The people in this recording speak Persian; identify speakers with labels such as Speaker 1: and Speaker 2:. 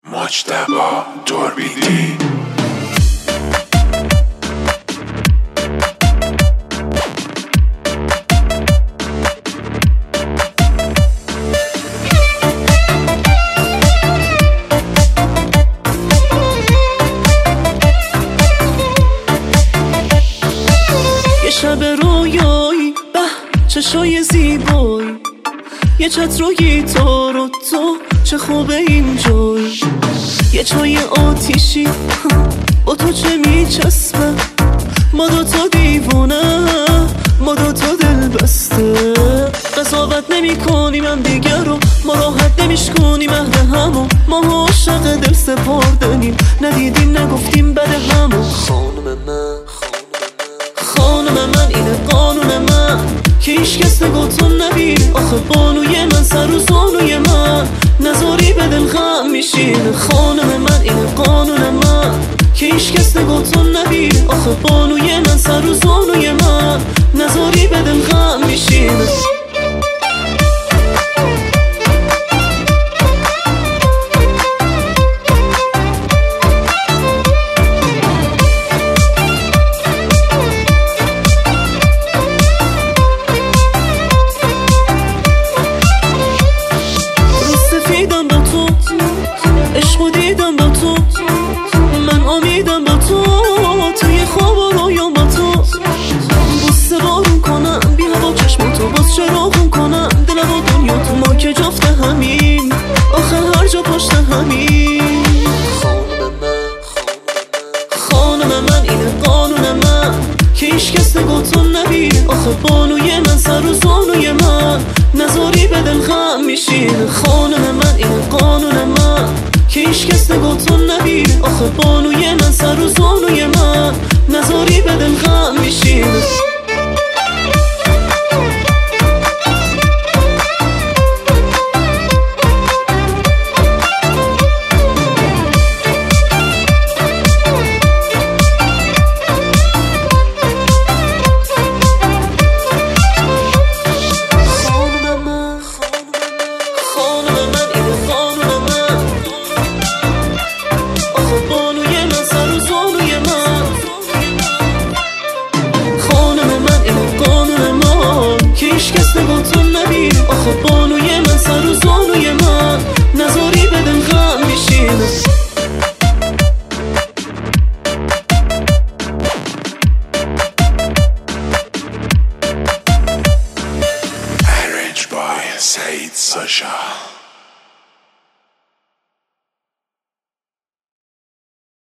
Speaker 1: مجتبی توربیدی.
Speaker 2: یه شب رویایی به چشای زیبایی، یه چتر و گیتار و تو چه خوبه اینجایی، یه چای آتیشی با تو چه میچسبه، ما دوتا دیوونه، ما دوتا دل بسته، قضاوت نمی کنیم هم دیگر رو، ما راحت نمیشکنیم عهد همو، ما عاشق دل سپردنیم، ندیدیم نگفتیم بده همو. خانم من اینه قانون من که هیچ کس نگاتون نبین، آخه بانوی من سر و زانوی من نذاری به دل غم میشین. خانم من اینه قانون من که هیچ کس نگاتون نبین، آخه بانوی من سر و زانوی من نذاری به دل غم میشین. عشقو دیدم با تو، من امیدم با تو، توی خواب و رویام با تو، بوسه بارون کنم بی هوا چشم تو، باز چراغون کنم دلم و دنیا تو، ما که جفت همین آخه هر جا پشت همین. خانم من اینه قانون من که هیچ کس نگاتون نبین، آخه بانوی من سر و زانوی من نذاری به دل غم میشین. خانم من اینه قانون من که هیچ کس نگاتون نبین، آخه بانوی